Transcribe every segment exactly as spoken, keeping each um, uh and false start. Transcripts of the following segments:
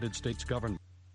United States government.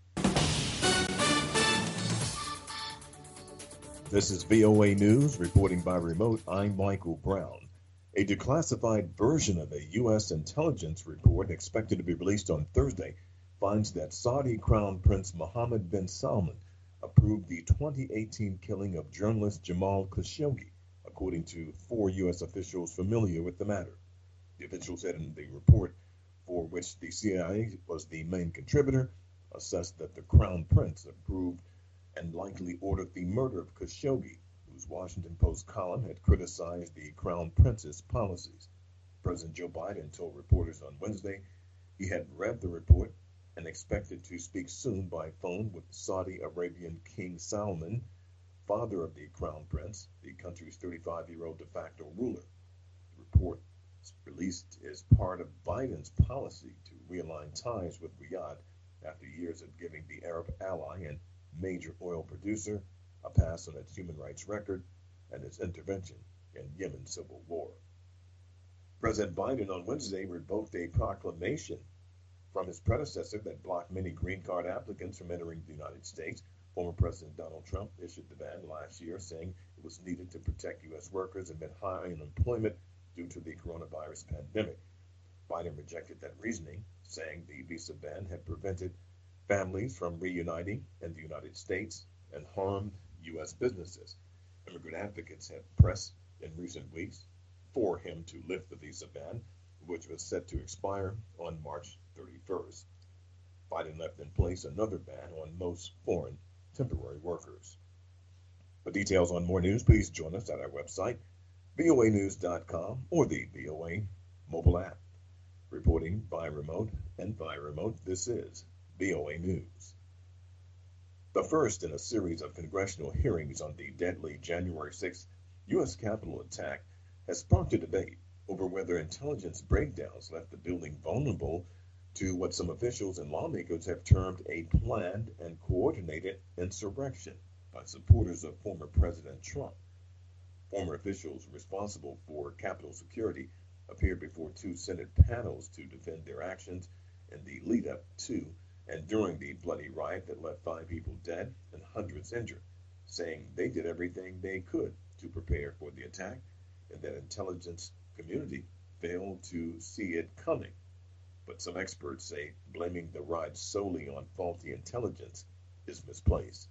This is V O A News, reporting by remote. I'm Michael Brown. A declassified version of a U S intelligence report expected to be released on Thursday finds that Saudi Crown Prince Mohammed bin Salman approved the twenty eighteen killing of journalist Jamal Khashoggi, according to four U S officials familiar with the matter. The official said in the report, for which the C I A was the main contributor, assessed that the Crown Prince approved and likely ordered the murder of Khashoggi, whose Washington Post column had criticized the Crown Prince's policies. President Joe Biden told reporters on Wednesday he had read the report and expected to speak soon by phone with Saudi Arabian King Salman, father of the Crown Prince, the country's thirty-five-year-old de facto ruler. The report released is part of Biden's policy to realign ties with Riyadh after years of giving the Arab ally and major oil producer a pass on its human rights record and its intervention in Yemen's civil war. President Biden on Wednesday revoked a proclamation from his predecessor that blocked many green card applicants from entering the United States. Former President Donald Trump issued the ban last year, saying it was needed to protect U S workers amid high unemployment due to the coronavirus pandemic. Biden rejected that reasoning, saying the visa ban had prevented families from reuniting in the United States and harmed U S businesses. Immigrant advocates have pressed in recent weeks for him to lift the visa ban, which was set to expire on March thirty-first. Biden left in place another ban on most foreign temporary workers. For details on more news, please join us at our website, V O A news dot com, or the V O A mobile app. Reporting by remote and by remote, this is V O A News. The first in a series of congressional hearings on the deadly January sixth U S Capitol attack has sparked a debate over whether intelligence breakdowns left the building vulnerable to what some officials and lawmakers have termed a planned and coordinated insurrection by supporters of former President Trump. Former officials responsible for Capitol security appeared before two Senate panels to defend their actions in the lead-up to and during the bloody riot that left five people dead and hundreds injured, saying they did everything they could to prepare for the attack and that intelligence community failed to see it coming. But some experts say blaming the riot solely on faulty intelligence is misplaced.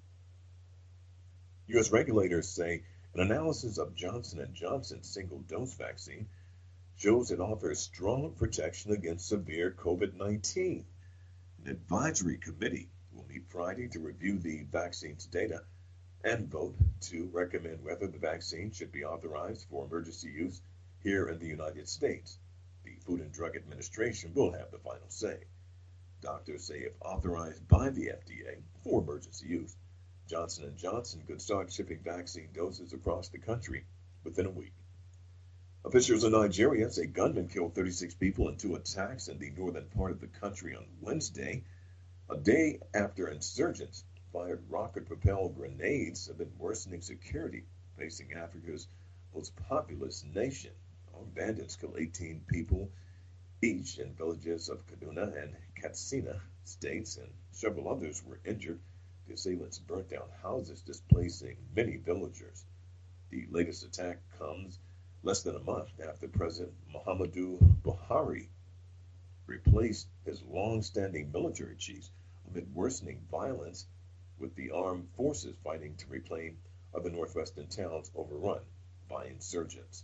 U S regulators say an analysis of Johnson and Johnson's single-dose vaccine shows it offers strong protection against severe COVID nineteen. An advisory committee will meet Friday to review the vaccine's data and vote to recommend whether the vaccine should be authorized for emergency use here in the United States. The Food and Drug Administration will have the final say. Doctors say if authorized by the F D A for emergency use, Johnson and Johnson could start shipping vaccine doses across the country within a week. Officials in Nigeria say gunmen killed thirty-six people in two attacks in the northern part of the country on Wednesday, a day after insurgents fired rocket-propelled grenades have been worsening security facing Africa's most populous nation. Armed bandits killed eighteen people each in villages of Kaduna and Katsina states, and several others were injured. The assailants burnt down houses, displacing many villagers. The latest attack comes less than a month after President Muhammadu Buhari replaced his long-standing military chiefs amid worsening violence, with the armed forces fighting to reclaim other northwestern towns overrun by insurgents.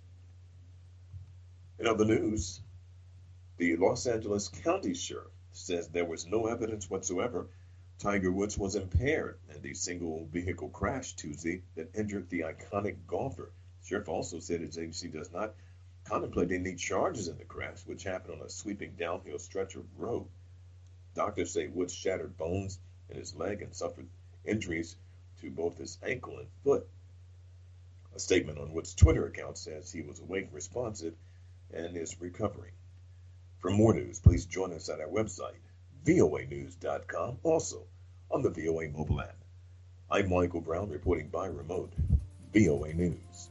In other news, the Los Angeles County Sheriff says there was no evidence whatsoever Tiger Woods was impaired in the single vehicle crash Tuesday that injured the iconic golfer. The sheriff also said his agency does not contemplate any charges in the crash, which happened on a sweeping downhill stretch of road. Doctors say Woods shattered bones in his leg and suffered injuries to both his ankle and foot. A statement on Woods' Twitter account says he was awake, responsive, and is recovering. For more news, please join us at our website, V O A news dot com, also on the V O A mobile app. I'm Michael Brown, reporting by remote, V O A News.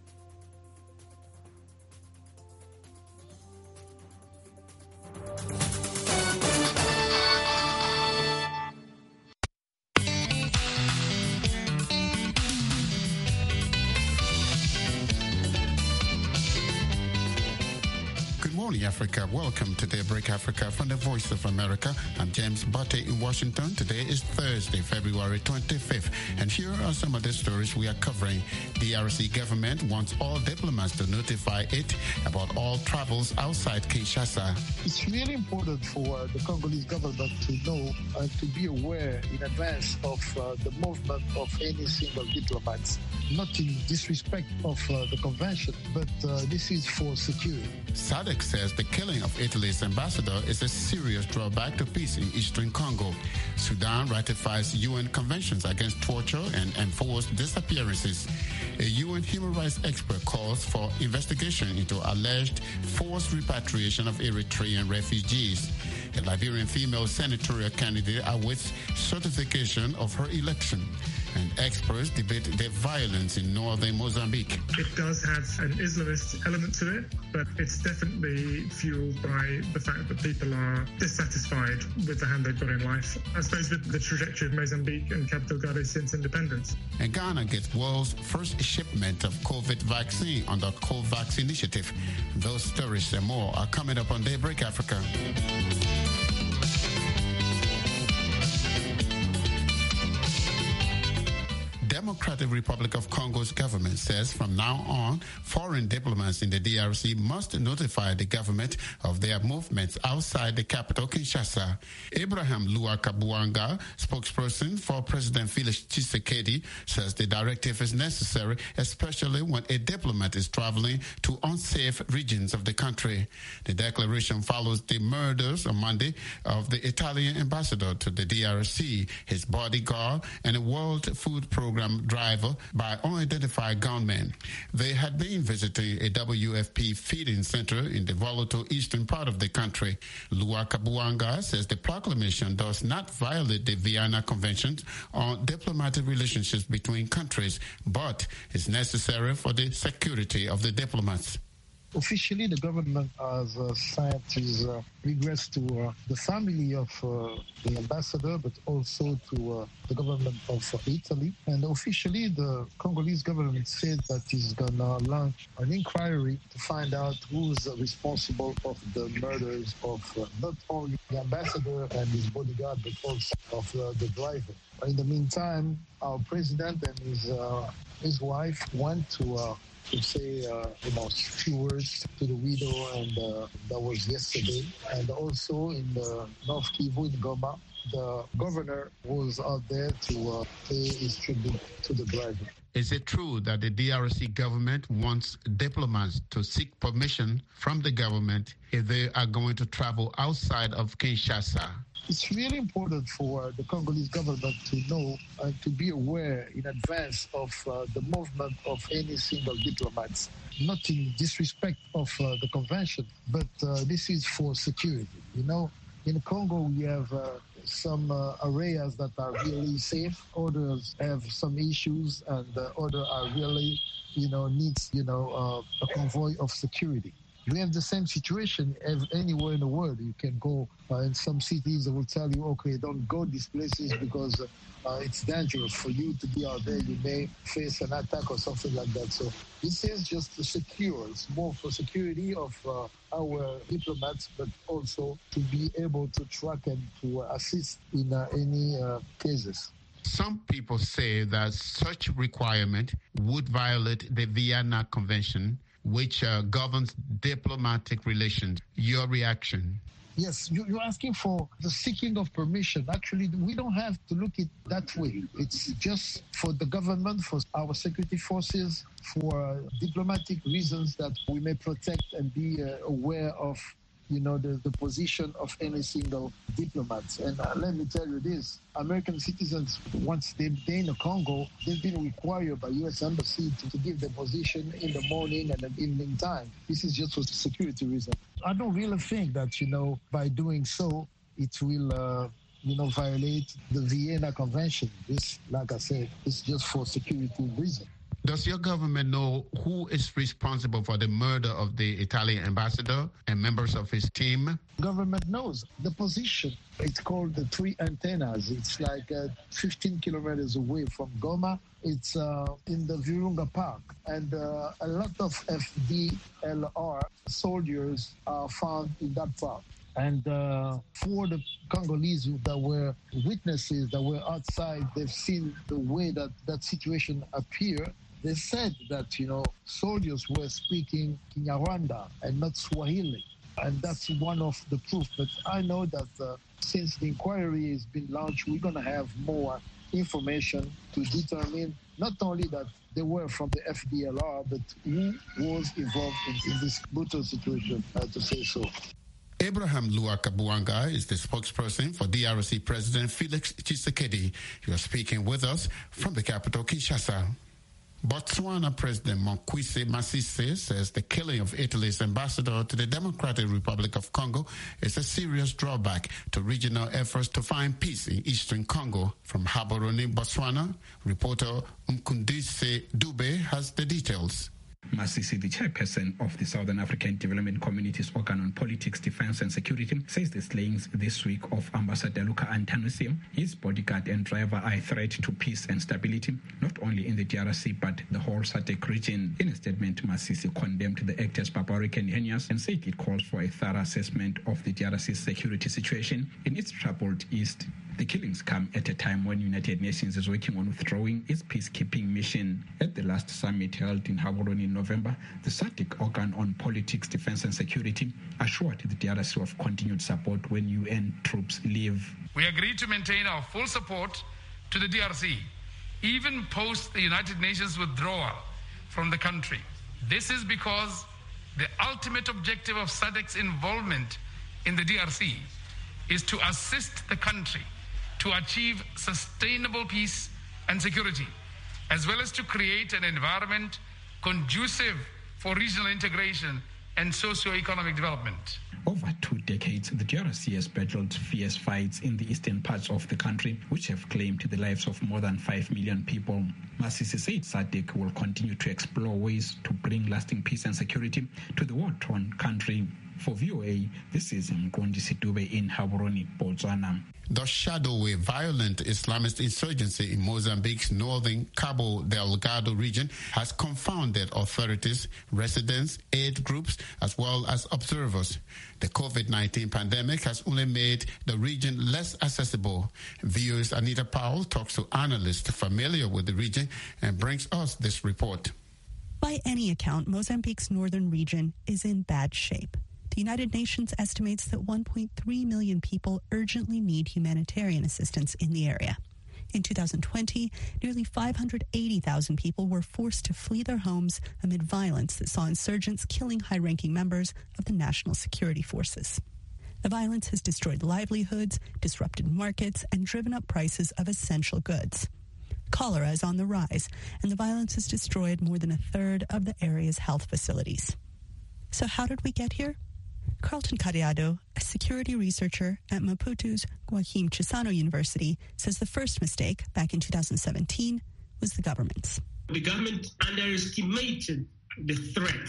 morning, Africa. Welcome to Daybreak Africa from the Voice of America. I'm James Butte in Washington. Today is Thursday, February twenty-fifth. And here are some of the stories we are covering. The D R C government wants all diplomats to notify it about all travels outside Kinshasa. It's really important for the Congolese government to know and to be aware in advance of uh, the movement of any single diplomats. Not in disrespect of uh, the convention, but uh, this is for security. S A D C says the killing of Italy's ambassador is a serious drawback to peace in eastern Congo. Sudan ratifies U N conventions against torture and enforced disappearances. A U N human rights expert calls for investigation into alleged forced repatriation of Eritrean refugees. A Liberian female senatorial candidate awaits certification of her election. And experts debate the violence in northern Mozambique. It does have an Islamist element to it, but it's definitely fueled by the fact that people are dissatisfied with the hand they've got in life. I suppose with the trajectory of Mozambique and Cabo Delgado since independence. And Ghana gets world's first shipment of COVID vaccine under COVAX initiative. Those stories and more are coming up on Daybreak Africa. Democratic Republic of Congo's government says from now on, foreign diplomats in the D R C must notify the government of their movements outside the capital, Kinshasa. Abraham Luakabuanga, spokesperson for President Felix Tshisekedi, says the directive is necessary, especially when a diplomat is traveling to unsafe regions of the country. The declaration follows the murders on Monday of the Italian ambassador to the D R C, his bodyguard, and a World Food Program driver by unidentified gunmen. They had been visiting a W F P feeding center in the volatile eastern part of the country. Luakabuanga says the proclamation does not violate the Vienna Convention on diplomatic relationships between countries, but is necessary for the security of the diplomats. Officially, the government has uh, sent his uh, regrets to uh, the family of uh, the ambassador, but also to uh, the government of uh, Italy. And officially, the Congolese government said that it's going to launch an inquiry to find out who's responsible of the murders of uh, not only the ambassador and his bodyguard, but also of uh, the driver. In the meantime, our president and his, uh, his wife went to uh, to say, uh, you know, few words to the widow, and uh, that was yesterday. And also in the North Kivu, in Goma, the governor was out there to uh, pay his tribute to the driver. Is it true that the D R C government wants diplomats to seek permission from the government if they are going to travel outside of Kinshasa? It's really important for the Congolese government to know and to be aware in advance of uh, the movement of any single diplomats. Not in disrespect of uh, the convention, but uh, this is for security. You know, in Congo we have uh, some uh, areas that are really safe. Others have some issues, and uh, others are really, you know, needs, you know, uh, a convoy of security. We have the same situation anywhere in the world. You can go uh, in some cities, they will tell you, okay, don't go these places because uh, uh, it's dangerous for you to be out there. You may face an attack or something like that. So this is just to secure. It's more for security of uh, our diplomats, but also to be able to track and to assist in uh, any uh, cases. Some people say that such requirement would violate the Vienna Convention, which uh, governs diplomatic relations. Your reaction? Yes, you're asking for the seeking of permission. Actually, we don't have to look at it that way. It's just for the government, for our security forces, for uh, diplomatic reasons that we may protect and be uh, aware of, you know, the, the position of any single diplomat. And uh, let me tell you this, American citizens, once they've been in Congo, they've been required by U S Embassy to, to give their position in the morning and the evening time. This is just for security reasons. I don't really think that, you know, by doing so, it will, uh, you know, violate the Vienna Convention. This, like I said, is just for security reasons. Does your government know who is responsible for the murder of the Italian ambassador and members of his team? Government knows the position. It's called the Three Antennas. It's like uh, fifteen kilometers away from Goma. It's uh, in the Virunga Park. And uh, a lot of F D L R soldiers are found in that park. And uh, for the Congolese that were witnesses, that were outside, they've seen the way that that situation appeared. They said that, you know, soldiers were speaking Kinyarwanda and not Swahili. And that's one of the proof. But I know that uh, since the inquiry has been launched, we're going to have more information to determine not only that they were from the F D L R, but who was involved in, in this brutal situation, uh, to say so. Abraham Luakabuanga is the spokesperson for D R C President Felix Tshisekedi. He was speaking with us from the capital, Kinshasa. Botswana President Mokgweetsi Masisi says the killing of Italy's ambassador to the Democratic Republic of Congo is a serious drawback to regional efforts to find peace in eastern Congo. From Gaborone, Botswana, reporter Mkundise Dube has the details. Masisi, the chairperson of the Southern African Development Community's organ on politics, defense and security, says the slayings this week of Ambassador Luca Antanusi, his bodyguard and driver, are a threat to peace and stability, not only in the D R C but the whole S A D C region. In a statement, Masisi condemned the act as barbaric and heinous and said it calls for a thorough assessment of the D R C's security situation in its troubled east. The killings come at a time when the United Nations is working on withdrawing its peacekeeping mission. At the last summit held in Gaborone in November, the S A D C organ on politics, defense and security assured the D R C of continued support when U N troops leave. We agreed to maintain our full support to the D R C, even post the United Nations withdrawal from the country. This is because the ultimate objective of S A D C's involvement in the D R C is to assist the country to achieve sustainable peace and security, as well as to create an environment conducive for regional integration and socio-economic development. Over two decades, the D R C has battled fierce fights in the eastern parts of the country, which have claimed the lives of more than five million people. Masisi said S A D C will continue to explore ways to bring lasting peace and security to the war-torn country. For V O A, this is Mkundise Dube in Gaborone, Botswana. The shadowy violent Islamist insurgency in Mozambique's northern Cabo Delgado region has confounded authorities, residents, aid groups, as well as observers. The COVID nineteen pandemic has only made the region less accessible. V O A's Anita Powell talks to analysts familiar with the region and brings us this report. By any account, Mozambique's northern region is in bad shape. The United Nations estimates that one point three million people urgently need humanitarian assistance in the area. In two thousand twenty, nearly five hundred eighty thousand people were forced to flee their homes amid violence that saw insurgents killing high-ranking members of the national security forces. The violence has destroyed livelihoods, disrupted markets, and driven up prices of essential goods. Cholera is on the rise, and the violence has destroyed more than a third of the area's health facilities. So how did we get here? Carlton Cariado, a security researcher at Maputo's Joaquim Chissano University, says the first mistake back in two thousand seventeen was the government's. The government underestimated the threat.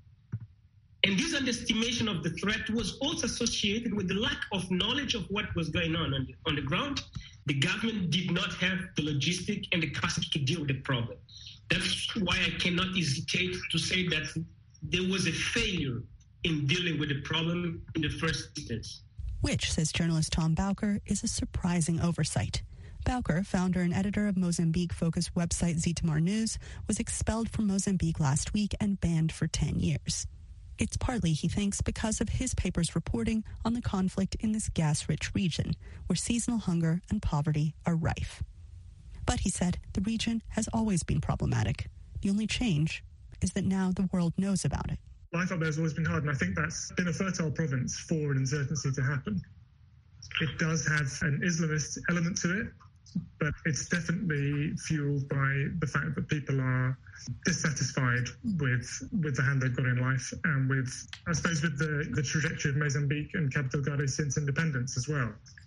And this underestimation of the threat was also associated with the lack of knowledge of what was going on on the, on the ground. The government did not have the logistic and the capacity to deal with the problem. That's why I cannot hesitate to say that there was a failure in dealing with the problem in the first instance. Which, says journalist Tom Bowker, is a surprising oversight. Bowker, founder and editor of Mozambique-focused website Zitamar News, was expelled from Mozambique last week and banned for ten years. It's partly, he thinks, because of his paper's reporting on the conflict in this gas-rich region, where seasonal hunger and poverty are rife. But, he said, the region has always been problematic. The only change is that now the world knows about it. Life up there has always been hard, and I think that's been a fertile province for an insurgency to happen. It does have an Islamist element to it, but it's definitely fueled by the fact that people are dissatisfied with with the hand they've got in life, and with, I suppose, with the, the trajectory of Mozambique and Cabo Delgado since independence as well.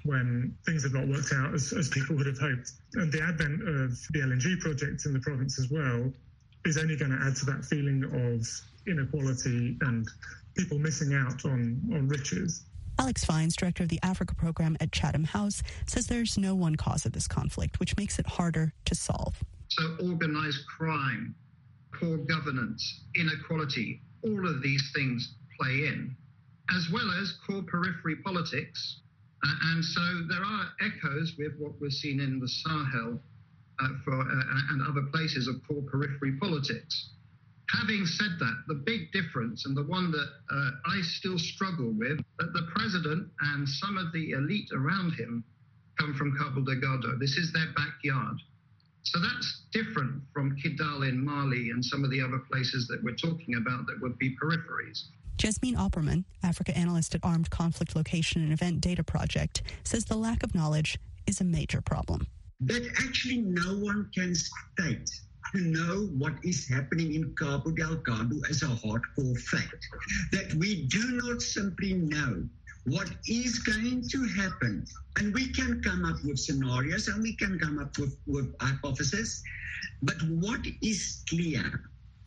when things have not worked out as, as people would have hoped. And the advent of the L N G project in the province as well is only going to add to that feeling of inequality and people missing out on, on riches. Alex Fines, director of the Africa program at Chatham House, says there's no one cause of this conflict, which makes it harder to solve. So organized crime, poor governance, inequality, all of these things play in, as well as core periphery politics. Uh, and so there are echoes with what we're seeing in the Sahel uh, for, uh, and other places of core periphery politics. Having said that, the big difference, and the one that uh, I still struggle with, that the president and some of the elite around him come from Cabo Delgado. This is their backyard. So that's different from Kidal in Mali and some of the other places that we're talking about that would be peripheries. Jasmine Opperman, Africa analyst at Armed Conflict Location and Event Data Project, says the lack of knowledge is a major problem. That actually no one can state to know what is happening in Cabo Delgado as a hardcore fact. That we do not simply know what is going to happen. And we can come up with scenarios and we can come up with, with hypotheses. But what is clear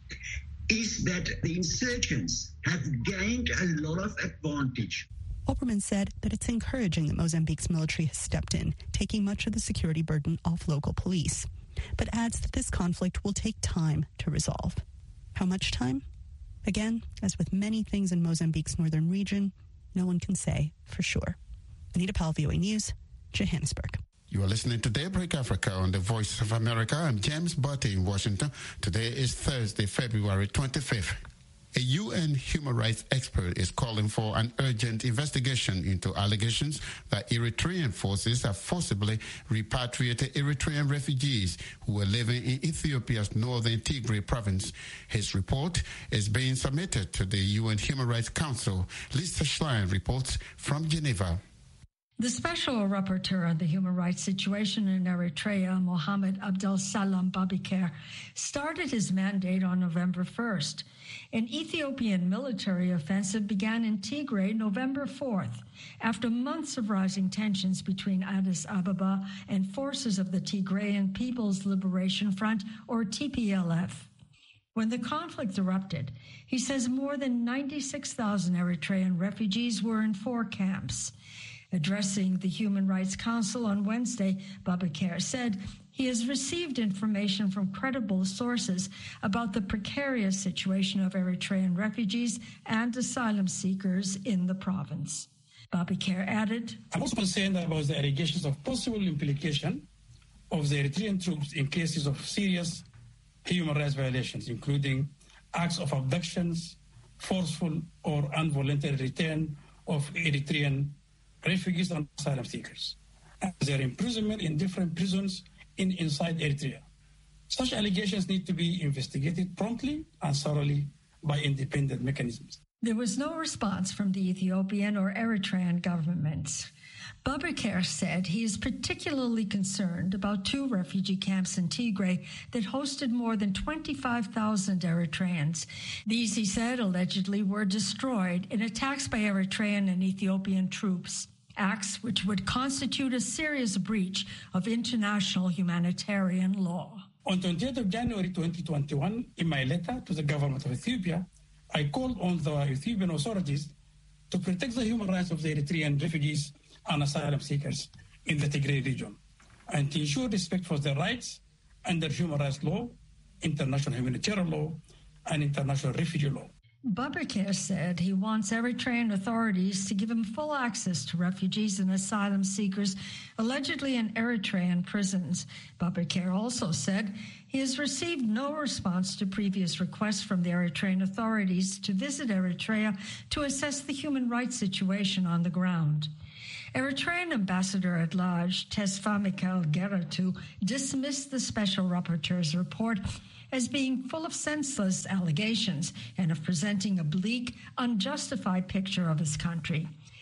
is that the insurgents have gained a lot of advantage. Opperman said that it's encouraging that Mozambique's military has stepped in, taking much of the security burden off local police, but adds that this conflict will take time to resolve. How much time? Again, as with many things in Mozambique's northern region, no one can say for sure. Anita Powell, V O A News, Johannesburg. You are listening to Daybreak Africa on the Voice of America. I'm James Butte in Washington. Today is Thursday, February twenty-fifth. A U N human rights expert is calling for an urgent investigation into allegations that Eritrean forces have forcibly repatriated Eritrean refugees who were living in Ethiopia's northern Tigray province. His report is being submitted to the U N Human Rights Council. Lisa Schlein reports from Geneva. The Special Rapporteur on the human rights situation in Eritrea, Mohamed Abdel Salam Babikar, started his mandate on November first. An Ethiopian military offensive began in Tigray November fourth, after months of rising tensions between Addis Ababa and forces of the Tigrayan People's Liberation Front, or T P L F. When the conflict erupted, he says more than ninety-six thousand Eritrean refugees were in four camps. Addressing the Human Rights Council on Wednesday, Babikar said he has received information from credible sources about the precarious situation of Eritrean refugees and asylum seekers in the province. Babikar added, I'm also concerned about the allegations of possible implication of the Eritrean troops in cases of serious human rights violations, including acts of abductions, forceful or involuntary return of Eritrean refugees and asylum seekers, and their imprisonment in different prisons in inside Eritrea. Such allegations need to be investigated promptly and thoroughly by independent mechanisms. There was no response from the Ethiopian or Eritrean governments. Babikar said he is particularly concerned about two refugee camps in Tigray that hosted more than twenty-five thousand Eritreans. These, he said, allegedly were destroyed in attacks by Eritrean and Ethiopian troops, acts which would constitute a serious breach of international humanitarian law. On twenty-eighth of January twenty twenty-one, in my letter to the government of Ethiopia, I called on the Ethiopian authorities to protect the human rights of the Eritrean refugees and asylum seekers in the Tigray region, and to ensure respect for their rights under human rights law, international humanitarian law, and international refugee law. Babikar said he wants Eritrean authorities to give him full access to refugees and asylum seekers allegedly in Eritrean prisons. Babikar also said he has received no response to previous requests from the Eritrean authorities to visit Eritrea to assess the human rights situation on the ground. Eritrean ambassador at large, Tesfa Michael Geratu, dismissed the Special Rapporteur's report as being full of senseless allegations and of presenting a bleak, unjustified picture of his country.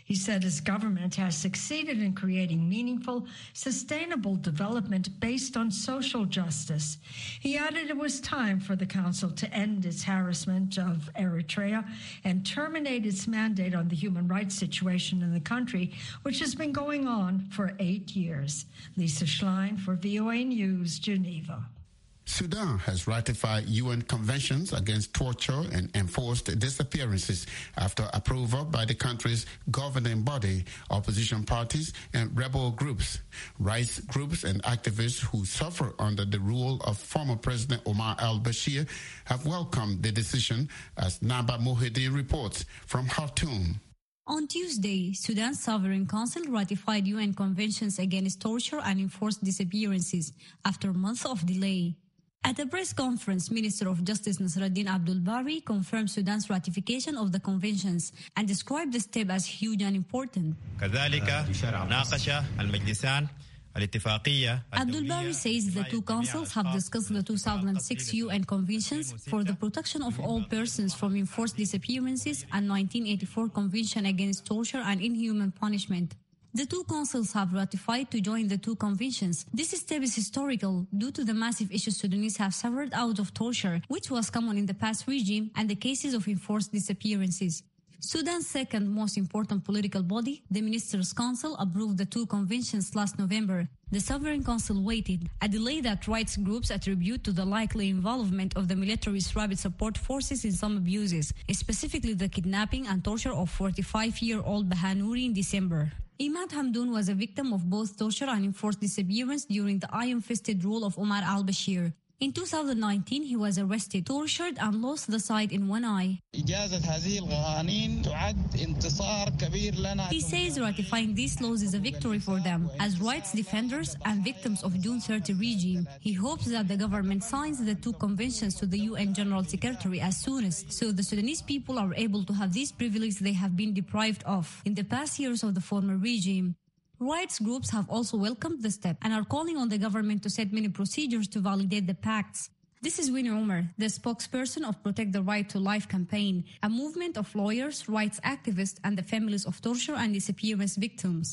He said his government has succeeded in creating meaningful, sustainable development based on social justice. He added it was time for the council to end its harassment of Eritrea and terminate its mandate on the human rights situation in the country, which has been going on for eight years. Lisa Schlein for V O A News, Geneva. Sudan has ratified U N conventions against torture and enforced disappearances after approval by the country's governing body, opposition parties, and rebel groups. Rights groups and activists who suffer under the rule of former President Omar al-Bashir have welcomed the decision, as Naba Mohidi reports from Khartoum. On Tuesday, Sudan's Sovereign Council ratified U N conventions against torture and enforced disappearances after months of delay. At a press conference, Minister of Justice Nasruddin Abdul Bari confirmed Sudan's ratification of the conventions and described the step as huge and important. Abdul Bari says the two councils have discussed the two thousand six U N conventions for the protection of all persons from enforced disappearances and nineteen eighty-four Convention against torture and inhuman punishment. The two councils have ratified to join the two conventions. This step is historical due to the massive issues Sudanese have suffered out of torture, which was common in the past regime, and the cases of enforced disappearances. Sudan's second most important political body, the Ministers' Council, approved the two conventions last November. The Sovereign Council waited, a delay that rights groups attribute to the likely involvement of the military's rapid support forces in some abuses, specifically the kidnapping and torture of forty-five-year-old Bahanuri in December. Imad Hamdoun was a victim of both torture and enforced disappearance during the iron-fisted rule of Omar al-Bashir. In two thousand nineteen, he was arrested, tortured, and lost the sight in one eye. He says ratifying these laws is a victory for them as rights defenders and victims of June thirtieth regime. He hopes that the government signs the two conventions to the U N General Secretary as soonest, so the Sudanese people are able to have these privileges they have been deprived of in the past years of the former regime. Rights groups have also welcomed the step and are calling on the government to set many procedures to validate the pacts. This is Winnie Umar, the spokesperson of Protect the Right to Life campaign, a movement of lawyers, rights activists, and the families of torture and disappearance victims.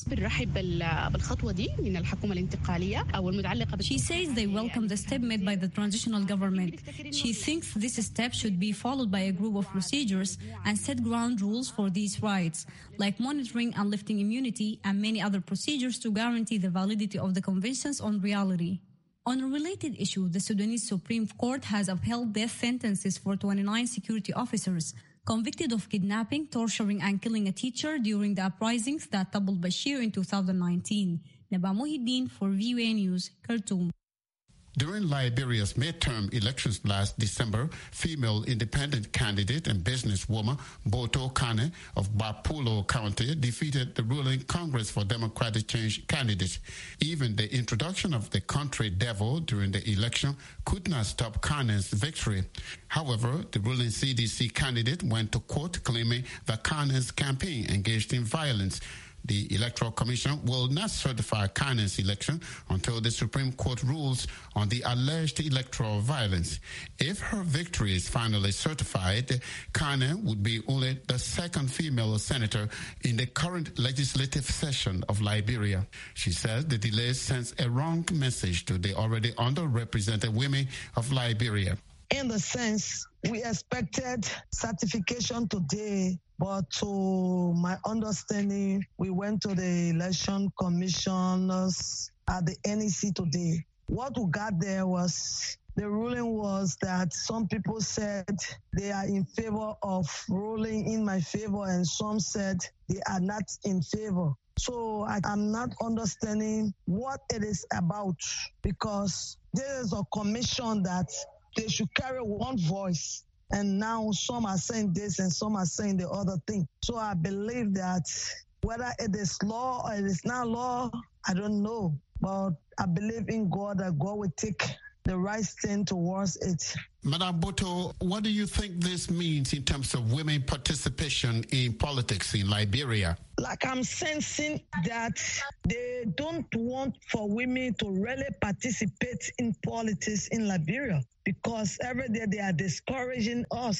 She says they welcome the step made by the transitional government. She thinks this step should be followed by a group of procedures and set ground rules for these rights, like monitoring and lifting immunity and many other procedures to guarantee the validity of the conventions on reality. On a related issue, the Sudanese Supreme Court has upheld death sentences for twenty-nine security officers convicted of kidnapping, torturing, and killing a teacher during the uprisings that toppled Bashir in two thousand nineteen. Naba Mohideen for V O A News, Khartoum. During Liberia's midterm elections last December, female independent candidate and businesswoman Boto Kane of Bapulo County defeated the ruling Congress for Democratic Change candidate. Even the introduction of the country devil during the election could not stop Kane's victory. However, the ruling C D C candidate went to court claiming that Kane's campaign engaged in violence. The Electoral Commission will not certify Kane's election until the Supreme Court rules on the alleged electoral violence. If her victory is finally certified, Kane would be only the second female senator in the current legislative session of Liberia. She says the delay sends a wrong message to the already underrepresented women of Liberia. In the sense, we expected certification today, but to my understanding, we went to the election commissioners at the N E C today. What we got there was, the ruling was that some people said they are in favor of ruling in my favor, and some said they are not in favor. So I, I'm not understanding what it is about, because there is a commission that they should carry one voice. And now some are saying this and some are saying the other thing. So I believe that whether it is law or it is not law, I don't know. But I believe in God that God will take the right stand towards it. Madam Boto, what do you think this means in terms of women participation in politics in Liberia? Like, I'm sensing that they don't want for women to really participate in politics in Liberia, because every day they are discouraging us.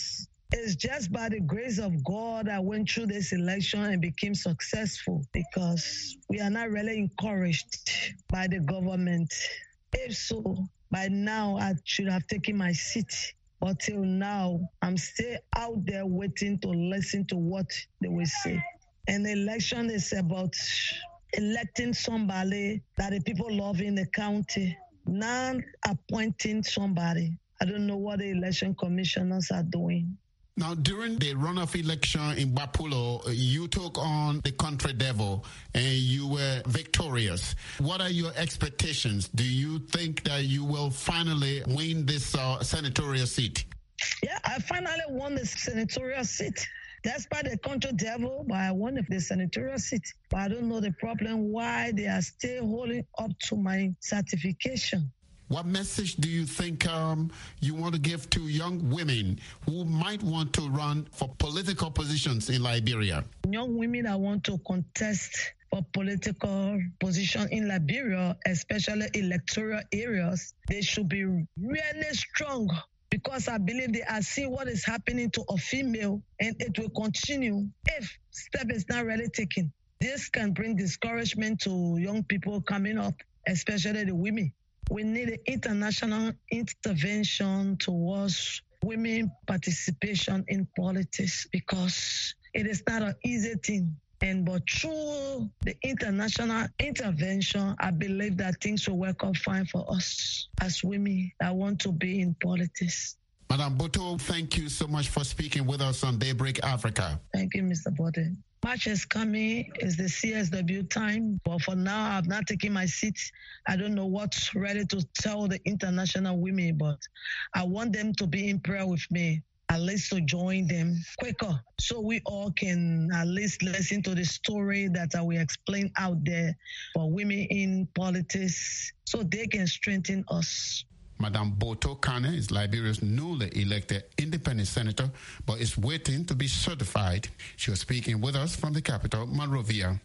It's just by the grace of God I went through this election and became successful, because we are not really encouraged by the government. If so, by now I should have taken my seat. But till now, I'm still out there waiting to listen to what they will say. An election is about electing somebody that the people love in the county, not appointing somebody. I don't know what the election commissioners are doing. Now, during the runoff election in Bapulo, you took on the country devil and you were victorious. What are your expectations? Do you think that you will finally win this uh, senatorial seat? Yeah, I finally won the senatorial seat. Despite the country devil, but I won the senatorial seat. But I don't know the problem, why they are still holding up to my certification. What message do you think um, you want to give to young women who might want to run for political positions in Liberia? Young women that want to contest for political position in Liberia, especially electoral areas, they should be really strong, because I believe they are seeing what is happening to a female, and it will continue if step is not really taken. This can bring discouragement to young people coming up, especially the women. We need an international intervention towards women participation in politics, because it is not an easy thing. And but through the international intervention, I believe that things will work out fine for us as women that want to be in politics. Madam Boto, thank you so much for speaking with us on Daybreak Africa. Thank you, Mister Bode. March is coming, is the C S W time, but for now I've not taken my seat. I don't know what's ready to tell the international women, but I want them to be in prayer with me, at least to join them quicker, so we all can at least listen to the story that I will explain out there for women in politics, so they can strengthen us. Madam Boto Kane is Liberia's newly elected independent senator, but is waiting to be certified. She was speaking with us from the capital, Monrovia.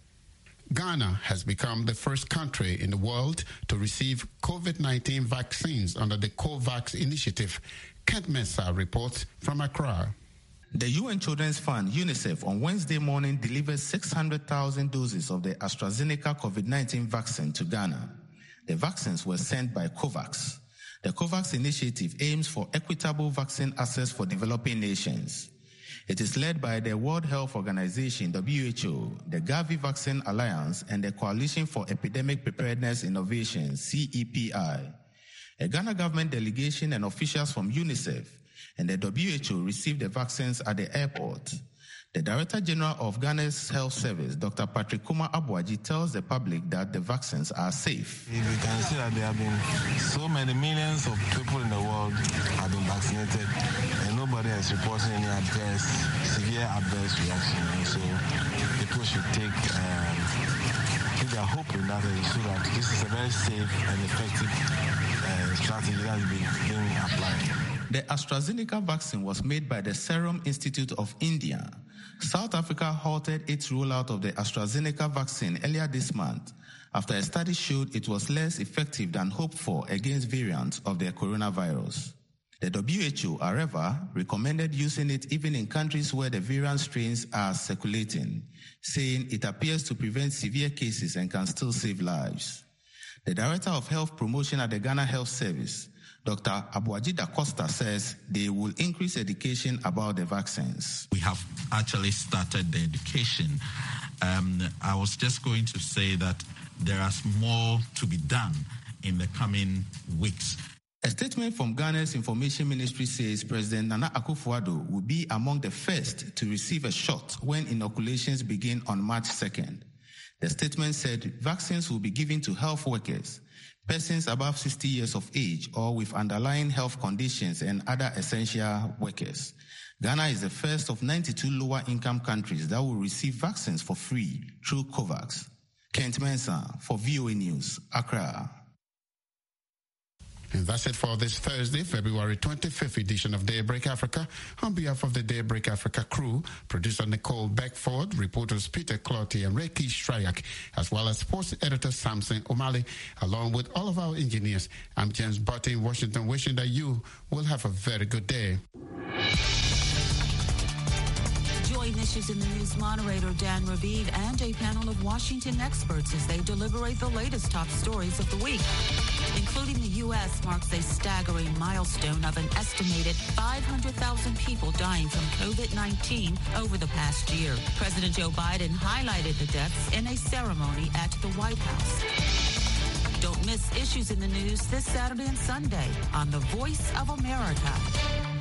Ghana has become the first country in the world to receive COVID nineteen vaccines under the COVAX initiative. Kent Mensah reports from Accra. The U N Children's Fund, UNICEF, on Wednesday morning delivered six hundred thousand doses of the AstraZeneca COVID nineteen vaccine to Ghana. The vaccines were sent by COVAX. The COVAX initiative aims for equitable vaccine access for developing nations. It is led by the World Health Organization, W H O, the Gavi Vaccine Alliance, and the Coalition for Epidemic Preparedness Innovation, C E P I. A Ghana government delegation and officials from UNICEF and the W H O received the vaccines at the airport. The Director General of Ghana's Health Service, Doctor Patrick Kuma Abuaji, tells the public that the vaccines are safe. We can see that there have been so many millions of people in the world have been vaccinated, and nobody has reported any adverse, severe adverse reaction. So people should take, um, take their hope in that, so that this is a very safe and effective uh, strategy that is being, being applied. The AstraZeneca vaccine was made by the Serum Institute of India. South Africa halted its rollout of the AstraZeneca vaccine earlier this month after a study showed it was less effective than hoped for against variants of the coronavirus. The W H O, however, recommended using it even in countries where the variant strains are circulating, saying it appears to prevent severe cases and can still save lives. The Director of Health Promotion at the Ghana Health Service, Doctor Abuaji Da Costa, says they will increase education about the vaccines. We have actually started the education. Um, I was just going to say that there is more to be done in the coming weeks. A statement from Ghana's Information Ministry says President Nana Akufo-Addo will be among the first to receive a shot when inoculations begin on March second. The statement said vaccines will be given to health workers, persons above sixty years of age or with underlying health conditions, and other essential workers. Ghana is the first of ninety-two lower-income countries that will receive vaccines for free through COVAX. Kent Mensah for V O A News, Accra. And that's it for this Thursday, February twenty-fifth edition of Daybreak Africa. On behalf of the Daybreak Africa crew, producer Nicole Beckford, reporters Peter Clotty and Reiki Strayak, as well as sports editor Samson O'Malley, along with all of our engineers, I'm James Butte in Washington, wishing that you will have a very good day. Issues in the News moderator Dan Ravid and a panel of Washington experts as they deliberate the latest top stories of the week, including the U S marks a staggering milestone of an estimated five hundred thousand people dying from COVID nineteen over the past year. President Joe Biden highlighted the deaths in a ceremony at the White House. Don't miss Issues in the News this Saturday and Sunday on the Voice of America.